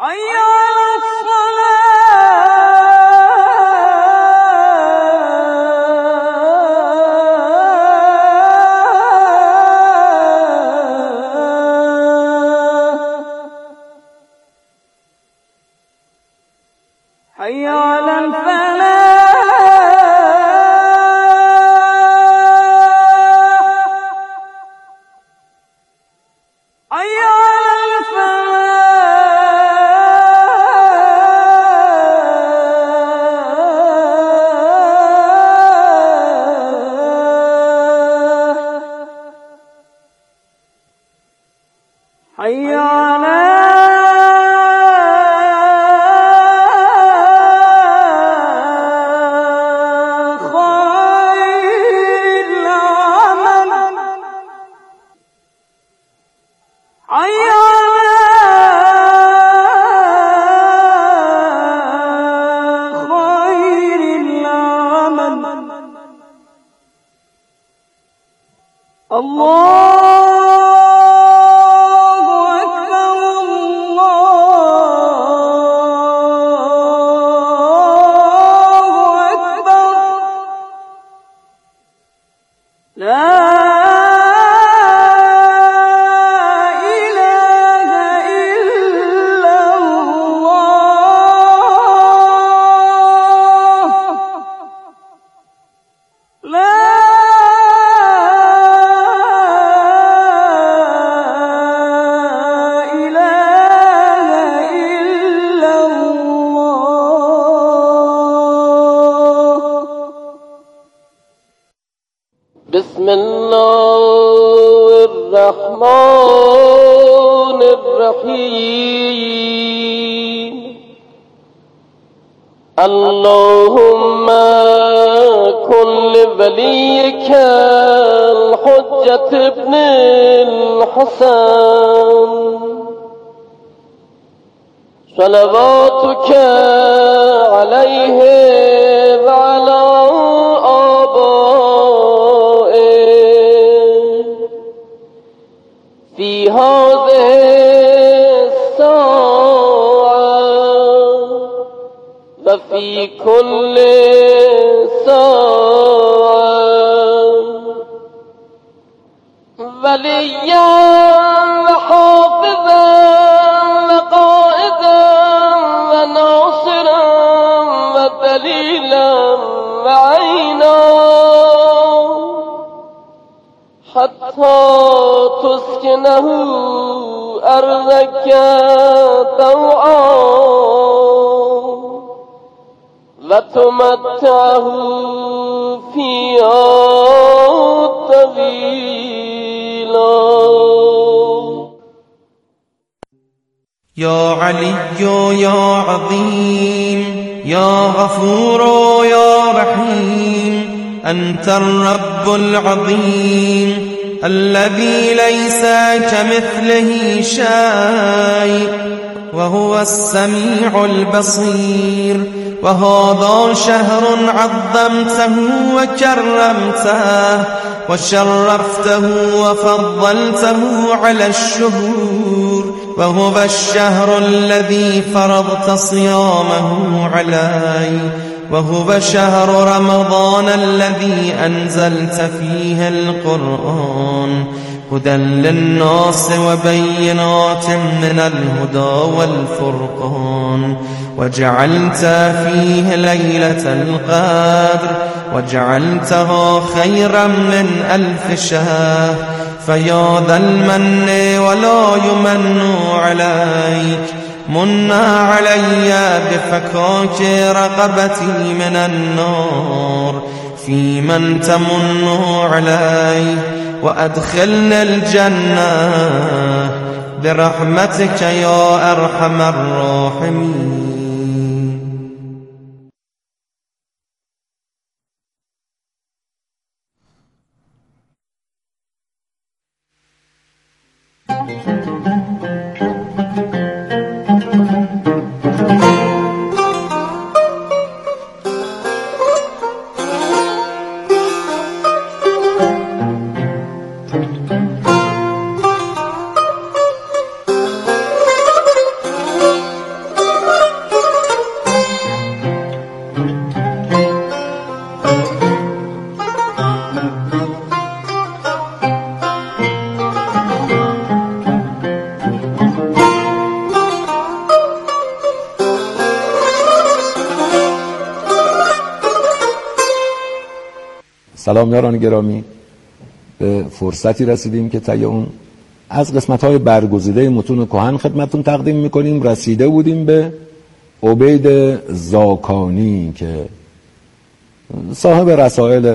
حي على الفلاح حي على الفلاح حي على بسم الله الرحمن الرحيم اللهم كن لوليك الحجة ابن الحسن صلواتك عليه وعلى في هذه الساعة وفي كل ساعة وليا وحافظا وقائدا وناصرا ودليلا وعينا حتى تسكنه أرضك طوعا وتمتعه فيها طويلا. يا علي يا عظيم يا غفور يا رحيم أنت الرب العظيم الذي ليس كمثله شيء وهو السميع البصير. وهذا شهر عظمته وكرمته وشرفته وفضلته على الشهور، وهو الشهر الذي فرضت صيامه علي، وهو شهر رمضان الذي أنزلت فيه القرآن هدى للناس وبينات من الهدى والفرقان، وجعلت فيه ليلة القدر وجعلتها خيرا من 1000 شهر. فيا ذا المن ولا يمن عليك، من علي بفكاك رقبتي من النار في من تمن علي، وأدخلني الجنة برحمتك يا أرحم الراحمين. سلام یاران گرامی، به فرصتی رسیدیم که طی اون از قسمت‌های برگزیده متون کهن خدمتتون تقدیم می‌کنیم. رسیده بودیم به عبید زاکانی که صاحب رسائل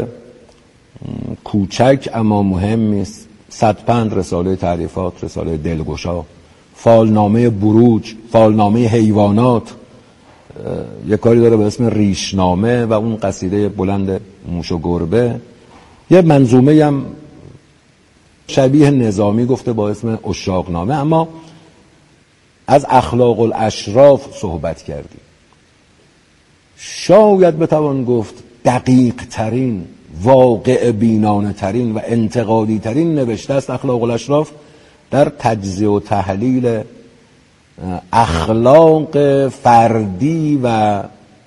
کوچک اما مهمی است. 105 رساله تعریفات، رساله دلگشا، فالنامه بروج، فالنامه حیوانات، یک کاری داره به اسم ریشنامه و اون قصیده بلند موش و گربه. یه منظومه هم شبیه نظامی گفته با اسم اشاقنامه. اما از اخلاق الاشراف صحبت کردیم. شاید بتوان گفت دقیق ترین، واقع بینانه ترین و انتقادی ترین نوشته است اخلاق الاشراف در تجزیه و تحلیل اخلاق فردی و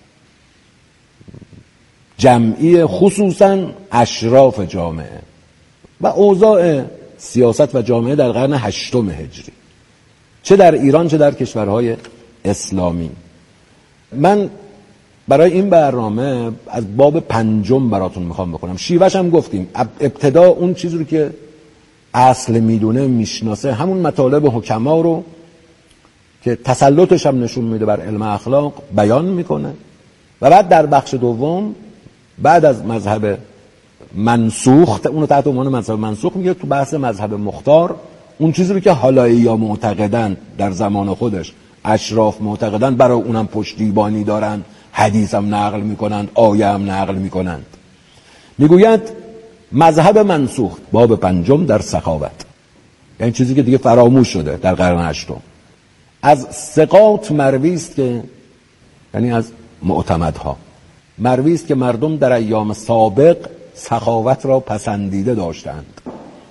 جمعی، خصوصا اشراف جامعه و اوضاع سیاست و جامعه در قرن 8 هجری، چه در ایران چه در کشورهای اسلامی. من برای این برنامه از باب 5 براتون میخوام بکنم. شیوهش هم گفتیم، ابتدا اون چیزی رو که اصل میدونه، میشناسه، همون مطالب حکما رو که تسلطش هم نشون میده بر علم اخلاق بیان میکنه و بعد در بخش دوم بعد از مذهب منسوخ، اونو تحت عنوان مذهب منسوخ میگه، تو بحث مذهب مختار اون چیزی رو که حالایی‌ها معتقدن در زمان خودش، اشراف معتقدن، برای اونم پشتیبانی دارن، حدیث هم نقل میکنند، آیه هم نقل میکنند. میگوید مذهب منسوخ، باب 5 در سخاوت، یعنی چیزی که دیگه فراموش شده در قرن 8. از ثقات مروی است که، یعنی از معتمدها مروی است که مردم در ایام سابق سخاوت را پسندیده داشتند.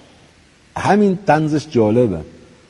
همین طنزش جالبه.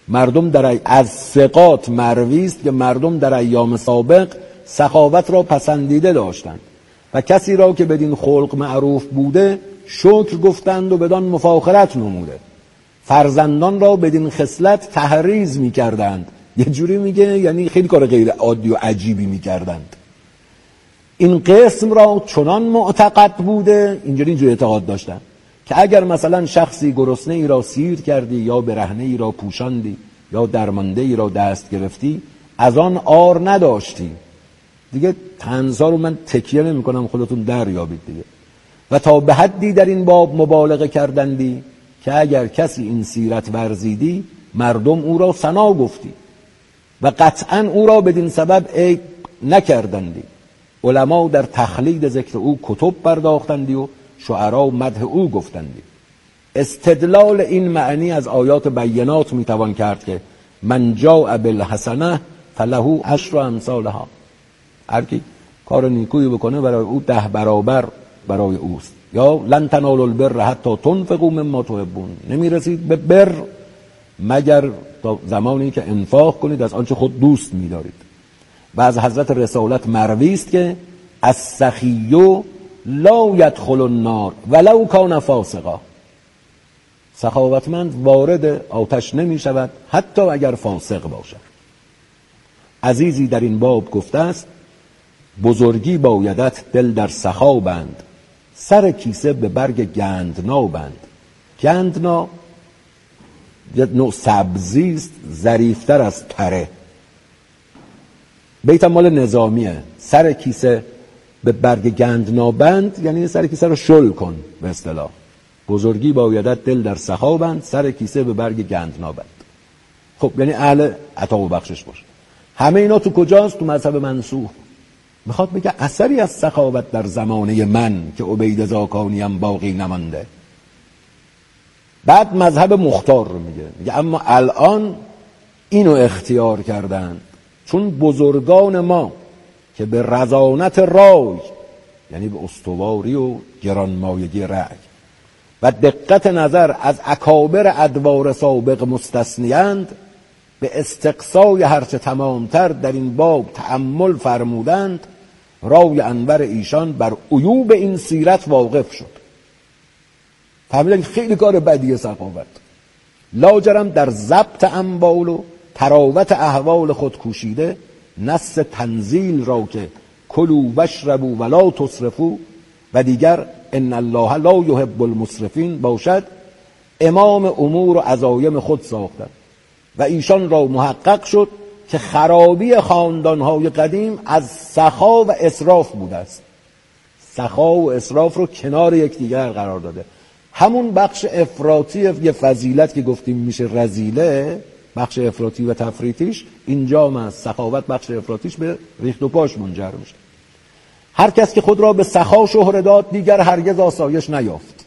از ثقات مروی است که مردم در ایام سابق سخاوت را پسندیده داشتند و کسی را که بدین خلق معروف بوده شکر گفتند و بدان مفاخرت نموده. فرزندان را بدین خصلت تحریض می‌کردند. یه جوری میگه یعنی خیلی کار غیر عادی و عجیبی می‌کردند. این قسم را چنان معتقد بوده، اینجوری اعتقاد داشتن که اگر مثلا شخصی گرسنه ای را سیر کردی یا برهنه ای را پوشاندی یا درمانده ای را دست گرفتی، از آن عار نداشتی. دیگه طنزها رو من تکیه نمی کنم، خودتون دریابید دیگه. و تا به حدی در این باب مبالغه کردندی که اگر کسی این سیرت ورزیدی مردم او را ثنا گفتی و قطعا او را بدین سبب عیب نکردندی. علما در تخلید ذکر او کتب پرداختندی و شعرا مدح او گفتندی. استدلال این معنی از آیات بینات میتوان کرد که من جاء بالحسنه فله 10 امثالها. هر کی کار نیکویی بکنه برای او 10 برابر برای اوست. یا لن تنالوا البر حتی تنفقوا مما تحبون. نمیرسید به بر مگر تا زمانی که انفاق کنید از آنچه خود دوست می‌دارید. و از حضرت رسالت مروی است که السخی لا یدخل النار ولو کان فاسقا. سخاوتمند وارد آتش نمی شود حتی اگر فاسق باشد. عزیزی در این باب گفته است بزرگی بایدت دل در سخا بند، سر کیسه به برگ گندنا بند. گندنا یه نوع سبزی است ظریفتر از تره. بیت مال نظامیه. سر کیسه به برگ گندنا بند یعنی سر کیسه رو شل کن به اصطلاح. بزرگی بایدت دل در سخا بند، سر کیسه به برگ گندنا بند. خب یعنی اهل عطا و بخشش باشه. همه اینا تو کجاست؟ تو مذهب منسوخ. میخواد بگه اثری از سخاوت در زمانه من که عبید زاکانیم باقی نمانده. بعد مذهب مختار رو میگه اما الان اینو اختیار کردن چون بزرگان ما که به رزانت رای، یعنی به استواری و گرانمایگی رأی و دقت نظر از اکابر ادوار سابق مستثنیند، به استقصای هرچه تمامتر در این باب تأمل فرمودند. رای انور ایشان بر عیوب این سیرت واقف شد. فهمیدن خیلی کار بدیه سخاوت. لاجرم در ضبط انبال و تراوت احوال خود کوشیده، نص تنزیل را که کلوا واشربوا ولا تسرفوا و دیگر ان الله لا یحب المسرفین باشد امام امور و عزایم خود ساختند و ایشان را محقق شد که خرابی خاندانهای قدیم از سخا و اسراف بوده است. سخا و اسراف رو کنار یکدیگر قرار داده. همون بخش افراطی یه فضیلت که گفتیم میشه رذیله، بخش افراطی و تفریطیش اینجا من سخاوت بخش افراطیش به ریخت و پاش منجر میشه. هر کس که خود را به سخا شهره داد دیگر هرگز آسایش نیافت.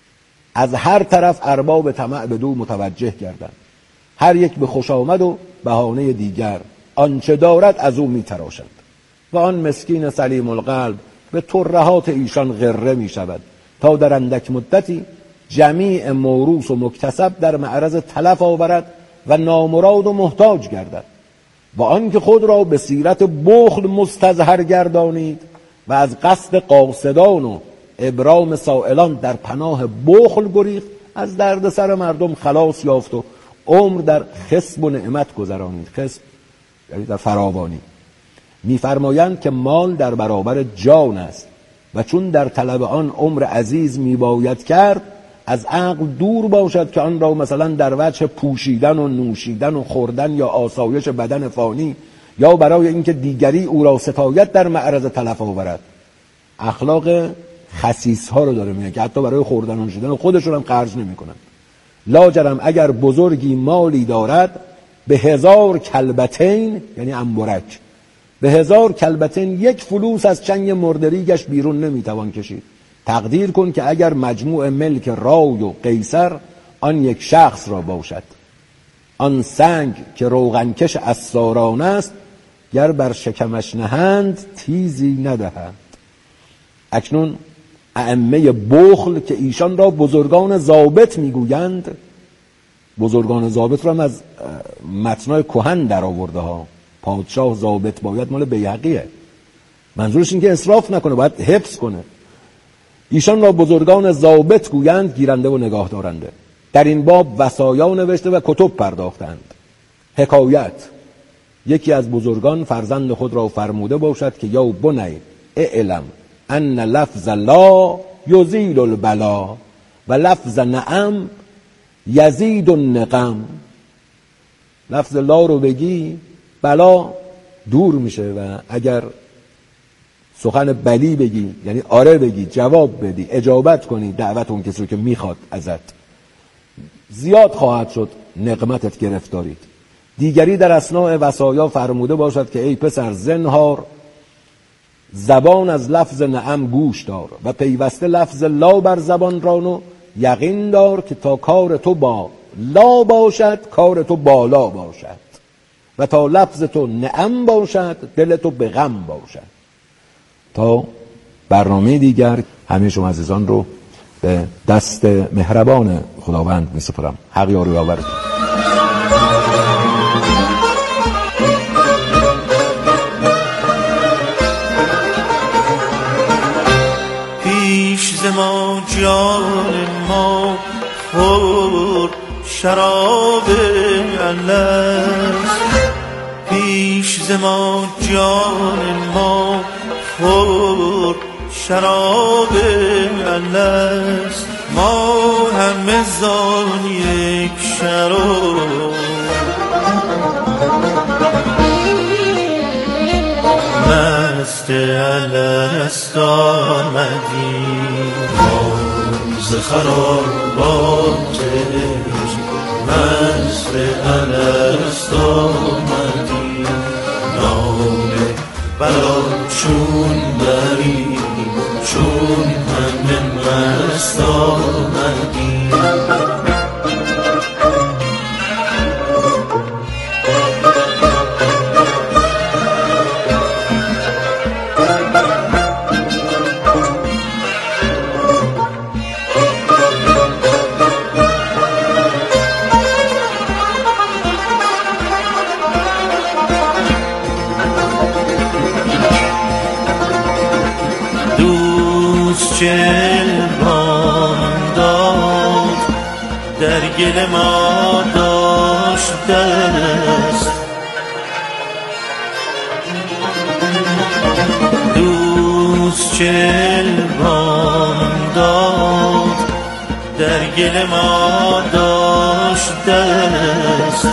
از هر طرف ارباب طمع به دو متوجه گردند، هر یک به خوش آمد و بهانه دیگر آنچه دارد از او میتراشند و آن مسکین سلیم القلب به ترهات ایشان غره می شود تا در اندک مدتی جمیع موروث و مکتسب در معرض تلف آورد و نامراد و محتاج گردد و آن که خود را به سیرت بخل مستظهر گردانید و از قصد قاصدان و ابرام سائلان در پناه بخل گریخت از دردسر مردم خلاص یافت و عمر در خصب و نعمت گذرانید. خصب یعنی در فراوانی. می‌فرمایند که مال در برابر جان است و چون در طلب آن عمر عزیز میباید کرد از عقل دور باشد که آن را مثلا در وجه پوشیدن و نوشیدن و خوردن یا آسایش بدن فانی یا برای اینکه دیگری او را ستایت در معرض تلف آورد. اخلاق خسیس ها رو داره میگه که حتی برای خوردن و نوشیدن خودشون هم خرج نمیکنن. لاجرم اگر بزرگی مالی دارد به 1000 کلبتین یعنی انبرک، به 1000 کلبتین یک فلوس از چنگ مردریگش بیرون نمیتوان کشید. تقدیر کن که اگر مجموع ملک رای و قیصر آن یک شخص را باشد، آن سنگ که روغنکش اساران است گر بر شکمش نهند تیزی ندهند. اکنون ائمه بخل که ایشان را بزرگان ضابط میگویند، بزرگان ضابط را هم از متنای کهن در آورده ها. پادشاه ضابط باید مال بیهقیه، منظورش این که اسراف نکنه، باید حفظ کنه. ایشان را بزرگان ضابط گویند گیرنده و نگاه دارنده. در این باب وصایا نوشته و کتب پرداختند. حکایت: یکی از بزرگان فرزند خود را فرموده باشد که یا بنی اعلم ان لفظ لا یزیل البلا و لفظ نعم یزید النقم. لفظ لا رو بگی بلا دور میشه و اگر سخن بلی بگی یعنی آره بگی، جواب بدی، اجابت کنی دعوت اون کسی رو که میخواد ازت، زیاد خواهد شد نقمتت گرفتارید. دیگری در اثناء وصایا فرموده باشد که ای پسر زنهار زبان از لفظ نعم گوش دار و پیوسته لفظ لا بر زبان رانو، یقین دار که تا کار تو با لا باشد کار تو بالا باشد و تا لفظ تو نعم باشد دل تو به غم باشد. تا برنامه دیگر همه شما عزیزان رو به دست مهربان خداوند می سپارم. حق یار و یاور. پیش ز ما جان ما خور شراب الست، پیش ز ما جان ما خور شراب الست. ما همه زان یک شراب مست الست آمدیم. ما ز خرابات مست الست آمدیم. ناله بلا چون بریم چون همه مست آمدیم. جلوان داد در گل ما داشت دست، دوست جلوان در گل ما داشته است،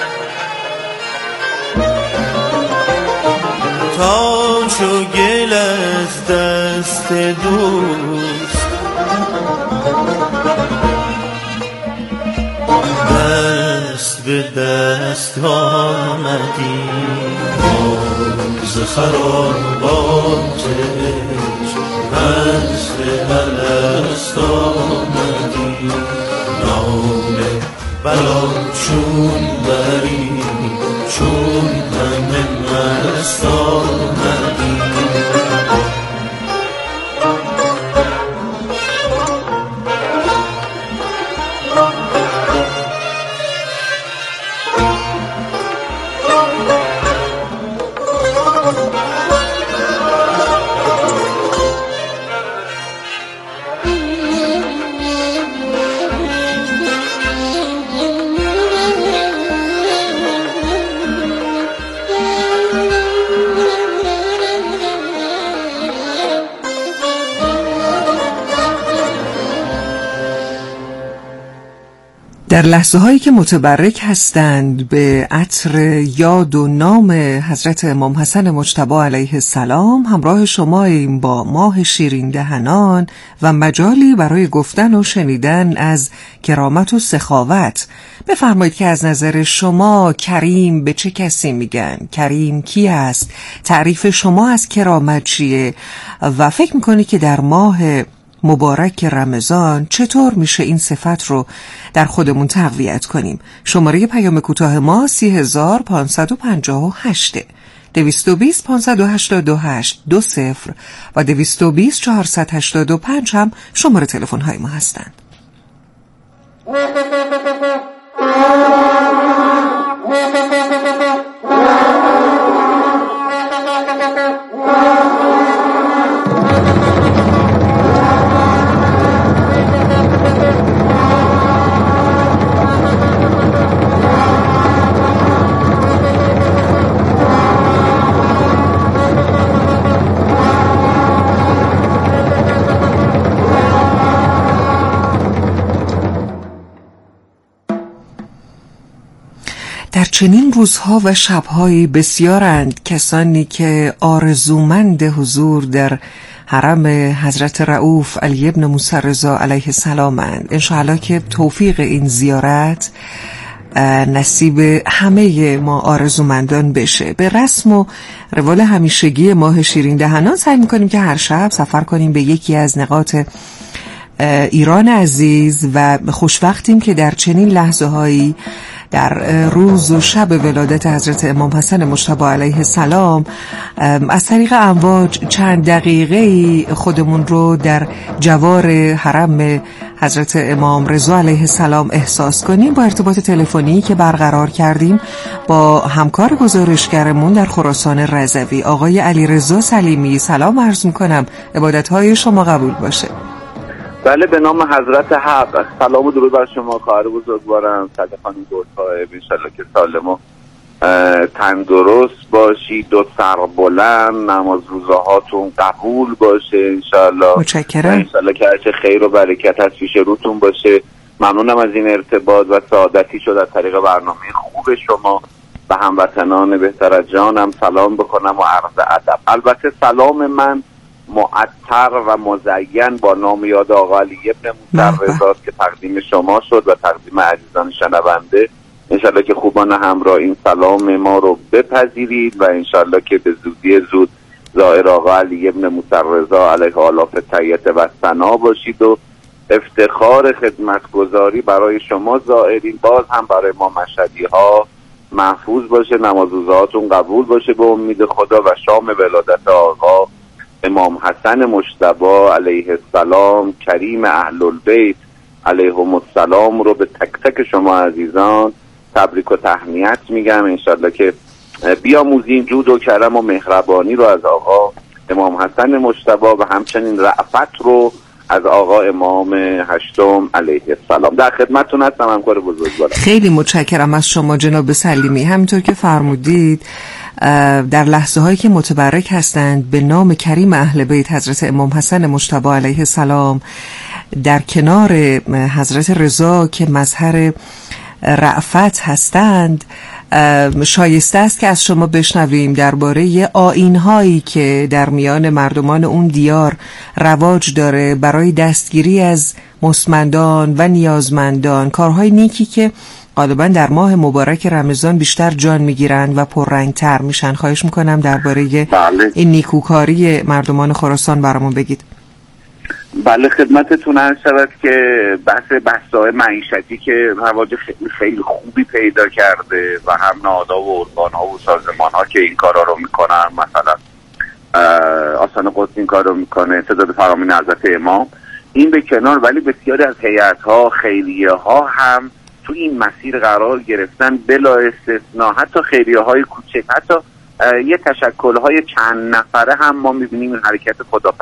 تا چو گل از دست دوست دست به دست آمدی، ز خراباتش وصل الست آمدی، ناله بلا چون بری چون همه مست آمدی. در لحظه هایی که متبرک هستند به عطر یاد و نام حضرت امام حسن مجتبی علیه السلام، همراه شماییم با ماه شیرین دهنان و مجالی برای گفتن و شنیدن از کرامت و سخاوت. بفرمایید که از نظر شما کریم به چه کسی میگن؟ کریم کی است؟ تعریف شما از کرامت چیه؟ و فکر میکنید که در ماه مبارک رمضان چطور میشه این صفت رو در خودمون تقویت کنیم؟ شماره پیام کوتاه ما 30558 220 588 20 و 220 485 هم شماره تلفن های ما هستند. در چنین روزها و شبهایی بسیارند کسانی که آرزومند حضور در حرم حضرت رؤوف علی ابن موسی رضا علیه السلامند. انشاءالله که توفیق این زیارت نصیب همه ما آرزومندان بشه. به رسم و روال همیشگی ماه شیرین دهنان سعی میکنیم که هر شب سفر کنیم به یکی از نقاط ایران عزیز و خوشوقتیم که در چنین لحظه هایی در روز و شب ولادت حضرت امام حسن مجتبی علیه السلام از طریق امواج چند دقیقه خودمون رو در جوار حرم حضرت امام رضا علیه السلام احساس کنیم. با ارتباط تلفنی که برقرار کردیم با همکار گزارشگرمون در خراسان رضوی آقای علیرضا سلیمی، سلام عرض میکنم، عبادت‌های شما قبول باشه. بله، به نام حضرت حق. سلام و درود بر شما خواهر بزرگوارم، صدق خانم گل‌صاحب. انشالله که سالم و تندرست باشید، دو سر بلند، نماز روزهاتون قبول باشه انشالله. متشکرم. انشالله که هرچه خیر و برکت از پیش روتون باشه. ممنونم از این ارتباط و سعادتی شد از طریق برنامه خوب شما به هموطنان بهتر از جانم سلام بکنم و عرض ادب. البته سلام من معطر و مزین با نام یاد آقا علی ابن موسی رضا که تقدیم شما شد و تقدیم عزیزان شنونده. انشالله که خوبان همراه این سلام ما رو بپذیرید و انشالله که به زودی زود زائر آقا علی ابن موسی رضا علیه آلاف طیبه و ثنا باشید و افتخار خدمتگزاری برای شما زائرین باز هم برای ما مشهدی ها محفوظ باشه، نماز روزهاتون قبول باشه به امید خدا و شام ولادت آقا امام حسن مجتبی علیه السلام کریم اهل البیت علیهم السلام رو به تک تک شما عزیزان تبریک و تهنیت میگم. انشالله که بیاموزیم جود و کرم و مهربانی رو از آقا امام حسن مجتبی و همچنین رأفت رو از آقا امام هشتم علیه السلام. در خدمتتون هستم همکار بزرگوارم. خیلی متشکرم از شما جناب سلیمی. همینطور که فرمودید در لحظه هایی که متبرک هستند به نام کریم اهل بیت حضرت امام حسن مجتبی علیه السلام در کنار حضرت رضا که مظهر رأفت هستند، شایسته است که از شما بشنویم درباره آیین‌هایی که در میان مردمان اون دیار رواج داره برای دستگیری از مستمندان و نیازمندان، کارهای نیکی که غالبا در ماه مبارک رمضان بیشتر جان میگیرند و پررنگتر میشن. خواهش میکنم درباره این نیکوکاری مردمان خراسان برامون بگید. بله، خدمتتون عرض شود که بحث‌های معیشتی که رواج خیلی خوبی پیدا کرده و هم نهادها و ارگان‌ها و سازمان‌ها که این کارا رو میکنن، مثلا آستان قدس این کار رو میکنه، تعداد فرامین حضرت امام، این به کنار، ولی بسیاری از هیئت‌ها، خیریه‌ها هم تو این مسیر قرار گرفتن بلا استثناء. حتی خیریه‌های کوچک، حتی یه تشکل‌های چند نفره هم ما می‌بینیم این حرکت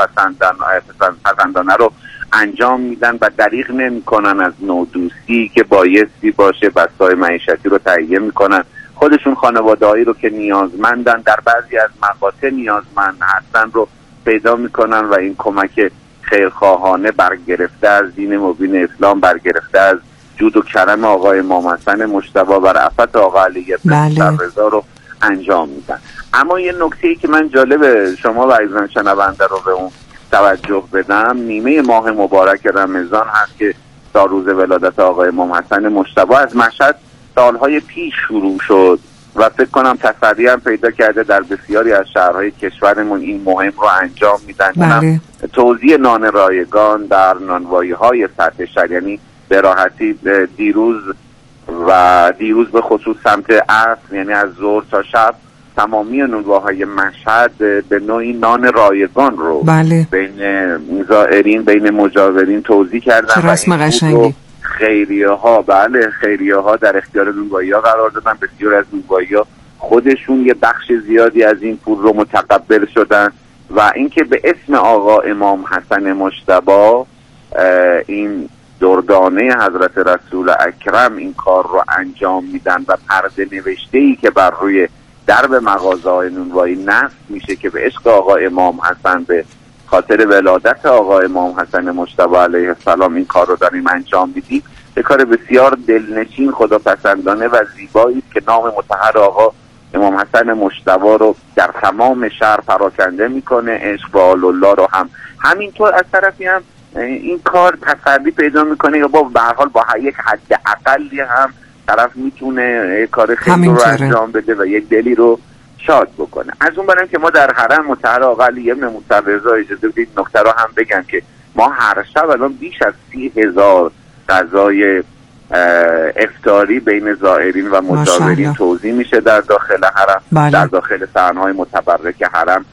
خداپسندانه رو انجام میدن و دریغ نمی‌کنن از نودوستی که بایستی باشه، بستای معیشتی رو تهیه می‌کنن. خودشون خانواده‌هایی رو که نیازمندن، در بعضی از مقاطع نیازمند هستن رو پیدا می‌کنن و این کمک خیرخواهانه برگرفته از دین مبین اسلام، برگرفته از جود و کرم آقای امام حسن مجتبی و رأفت آقا علی بن رضا رو انجام میدن. اما یه نکته‌ای که من جالب شما و عزیزان شنونده رو به اون توجه بدم، نیمه ماه مبارک رمضان هست که تا روز ولادت آقای امام حسن مجتبی از مشهد سالهای پیش شروع شد و فکر کنم تسری هم پیدا کرده در بسیاری از شهرهای کشورمون این مهم رو انجام میدن. بله. توزیع نان رایگان در نانوایی‌های سطح شهر، یعنی به راحتی دیروز به خصوص سمت عصر، یعنی از ظهر تا شب، تمامی نانواهای مشهد به نوعی نان رایگان رو بله. بین زائرین، بین مجاورین توزیع کردن. چه رسم قشنگی. خیریه‌ها در اختیار نانوایی‌ها قرار دادن. بسیار از نانوایی‌ها خودشون یه بخش زیادی از این پول رو متقبل شدن و اینکه به اسم آقا امام حسن مجتبی این دردانه حضرت رسول اکرم این کار رو انجام میدن و پرده نوشته‌ای که بر روی درب مغازه‌های نونوایی نصب میشه که به عشق آقا امام حسن، به خاطر ولادت آقا امام حسن مجتبی علیه السلام این کار رو داریم انجام میدیم. به کار بسیار دلنشین، خداپسندانه و زیبایی است که نام مطهر آقا امام حسن مجتبی رو در تمام شهر پراکنده میکنه. عشق به آل الله رو هم همینطور از طرفی هم این کار تسری پیدا میکنه یا به هر حال با یک حد اقلی هم طرف میتونه کار خیلی رو انجام بده و یک دلی رو شاد بکنه. از اون برم که ما در حرم مطهر آقا علی بن رضا، اجازه بدید نکته رو هم بگم که ما هر شب الان بیش از 30,000 غذای افطاری بین زائرین و مجاورین توزیع میشه در داخل حرم. بله. در داخل صحنه‌های متبرک حرم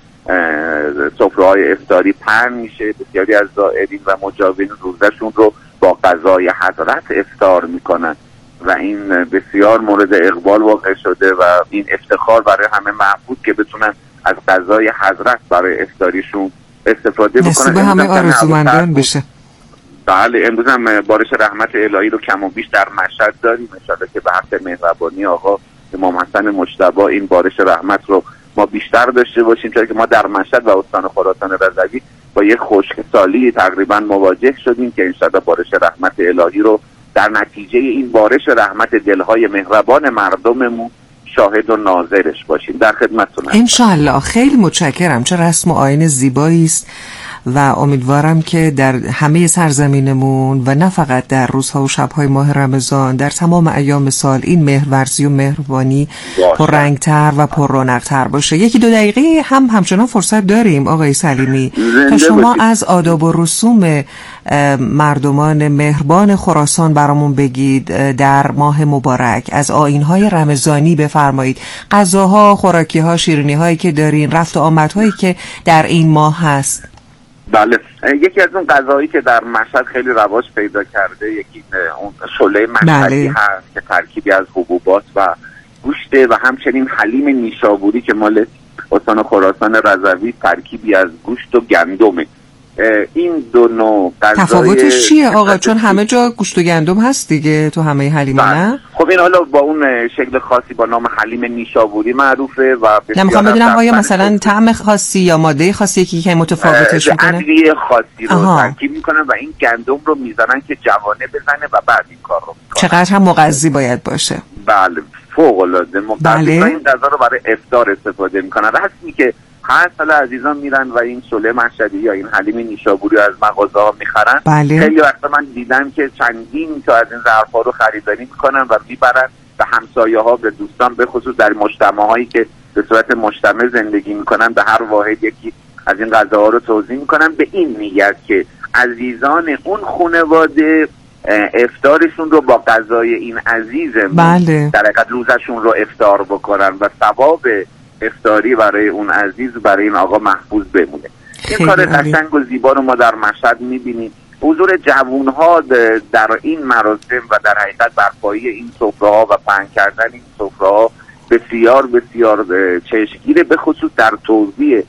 سفره‌های افطاری پهن میشه. بسیاری از زائرین و مجاورین روزشون رو با غذای حضرت افطار میکنن و این بسیار مورد اقبال واقع شده و این افتخار برای همه محبوب که بتونن از غذای حضرت برای افطاریشون استفاده بکنن. نصیب همه آرزومندان بشه. بله، امروز هم بارش رحمت الهی رو کم و بیش در مشهد داریم. انشالله که به حق مهربانی آقا امام حسن مجتبی این بارش رحمت رو ما بیشتر داشته باشیم، چون که ما در مشهد و استان خراسان رضوی با یک خشکسالی تقریبا مواجه شدیم که انشالله بارش رحمت الهی رو در نتیجه این بارش رحمت دلهای مهربان مردممون شاهد و ناظرش باشیم. در خدمتتونم انشالله. خیلی متشکرم. چه رسم و آیین زیبایی است و امیدوارم که در همه سرزمینمون و نه فقط در روزها و شبهای ماه رمضان، در تمام ایام سال این مهرورزی و مهربانی پررنگتر و پررونق‌تر باشه. 1-2 دقیقه همچنان فرصت داریم آقای سلیمی تا شما از آداب و رسوم مردمان مهربان خراسان برامون بگید در ماه مبارک. از آیین‌های رمضانی بفرمایید، غذاها، خوراکی‌ها، شیرینی‌هایی که دارین، رفت و آمدهایی که در این ماه هست. بله، یکی از اون غذاهایی که در مشهد خیلی رواج پیدا کرده یکی اون شله مشهدی هست که ترکیبی از حبوبات و گوشت و همچنین حلیم نیشابوری که مال استان خراسان رضوی ترکیبی از گوشت و گندمه. این دو نوع غذای تفاوتش چیه آقا؟ چون همه جا گوشت و گندم هست دیگه تو همه حلیم‌ها نه؟ خب این حالا با اون شکل خاصی با نام حلیم نیشابوری معروفه و میخوام بدونم آیا مثلا طعم خاصی یا ماده خاصی که متفاوتش میکنه؟ ادویه خاصی رو ترکیب میکنن و این گندم رو میزنن که جوانه بزنه و بعد این کار رو میکنن. چقدر هم مغذی باید باشه. بله فوق العاده مغذی. این غذا رو برای افطار استفاده میکنن. رسمی که هر سال عزیزان میرن و این شله مشهدی یا این حلیم نیشابوری از مغازه ها میخرن. بله. خیلی وقتا من دیدم که چندین تا از این ظرفا رو خریداری میکنن و میبرن به همسایه ها، به دوستان، به خصوص در مجتمع هایی که به صورت مجتمع زندگی میکنن به هر واحد یکی از این غذاها رو توزیع میکنن به این نیت که عزیزان اون خانواده افطارشون رو با غذای این عزیزمون بله. در حقیقت روزشون رو افطار بکنن و ثواب افطاری برای اون عزیز برای این آقا محفوظ بمونه. این کار قشنگ و زیبا رو ما در مشهد میبینیم. حضور جوانها در این مراسم و در حقیقت برپایی این سفره‌ها و پهن کردن این سفره‌ها بسیار بسیار چشمگیره، به خصوص در توزیع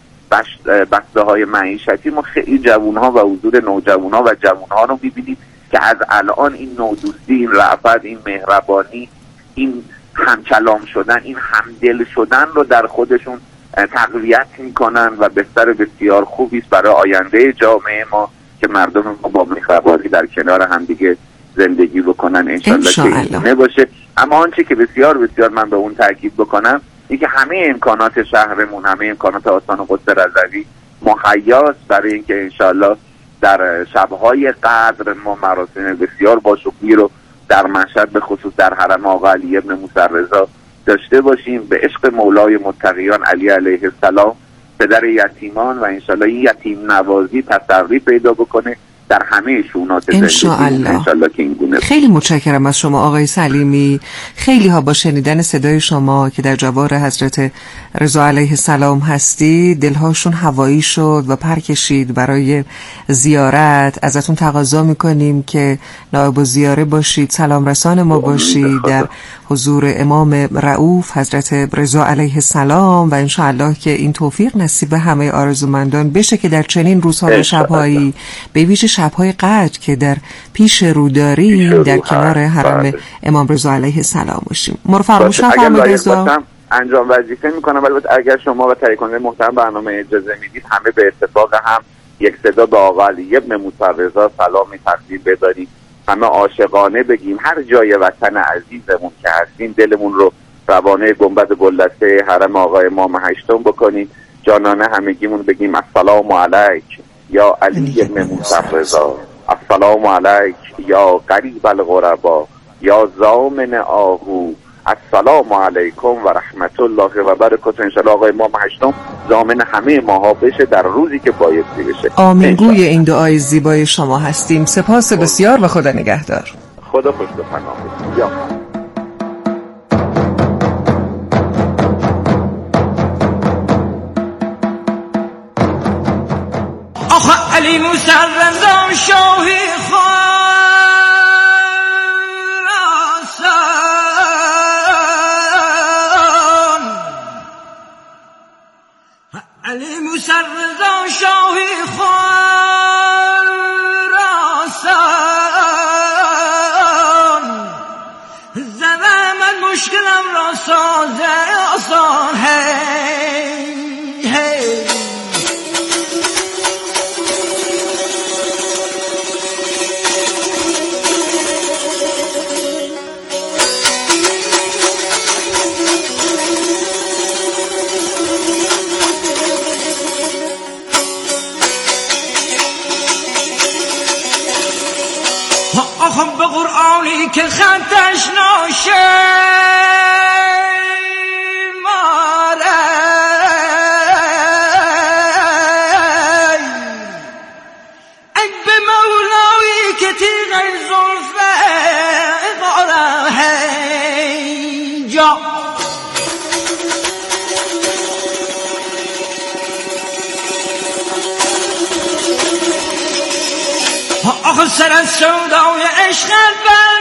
بسته‌های معیشتی. ما خیلی جوانها و حضور نوجوانها و جوانها رو میبینیم که از الان این نودوستی، این رأفت، این مهربانی، این همکلام شدن، این همدل شدن رو در خودشون تقویت میکنن و بستر بسیار خوبی است برای آینده جامعه ما که مردم با مهربانی در کنار همدیگه زندگی بکنن انشالله که اینه باشه. اما آنچه که بسیار بسیار من به اون تاکید بکنم اینه که همه امکانات شهرمون، همه امکانات آستان قدس رضوی مهیاست برای اینکه انشالله در شب‌های قدر ما مراسم بسیار باشکوهی رو در مشهد به خصوص در حرم آقا علی ابن موسی رضا داشته باشیم. به عشق مولای متقیان علی علیه السلام پدر یتیمان و انشالله این یتیم نوازی تسری پیدا بکنه در همه شونات زندگی انشالله که این گونه. خیلی متشکرم از شما آقای سلیمی. خیلی ها با شنیدن صدای شما که در جوار حضرت رضا علیه السلام هستی دلهاشون هوایی شد و پر کشید برای زیارت. ازتون تقاضا میکنیم که نایب الزیاره باشید، سلام رسان ما باشید در حضور امام رؤوف حضرت رضا علیه السلام و انشاءالله که این توفیق نصیب همه آرزومندان بشه که در چنین روزها و شب‌هایی به ویژه شب‌های قدر که در پیش رو داریم در کنار حرم امام رضا علیه السلام باشیم. ما فرموش نفرمایید رضا. انجام وظیفه میکنم، البته اگر شما و تهیه کننده محترم برنامه اجازه میدید همه به اتفاق هم یک صدا به آقا علی ابن موسی رضا سلامی تقدیم بداریم، همه عاشقانه بگیم هر جای وطن عزیزمون که هستیم دلمون رو روانه گنبد گلدسته حرم آقا امام هشتم بکنیم، جانانه همگیمون بگیم السلام علیک یا علی ابن موسی رضا، السلام علیک یا قریب الغربا یا ضامن آهو، السلام علیکم و رحمت الله و برکاته. انشاءالله آقای امام هشتم ضامن همه ماها بشه در روزی که بایستی بشه. آمین گوی این دعای زیبای شما هستیم. سپاس بسیار و خدا نگهدار. خدا خوش به پناه یا آخه علی موسی رضا شاهی علی موسی رضا شاهی خراسان زدم من مشکلم را سازه آسان هی هی آخم به قرآنی که خطش ناشه ماره ای به مولایی که تیغ زلفه قاره هی جا آخه سر از سودای عشقت بر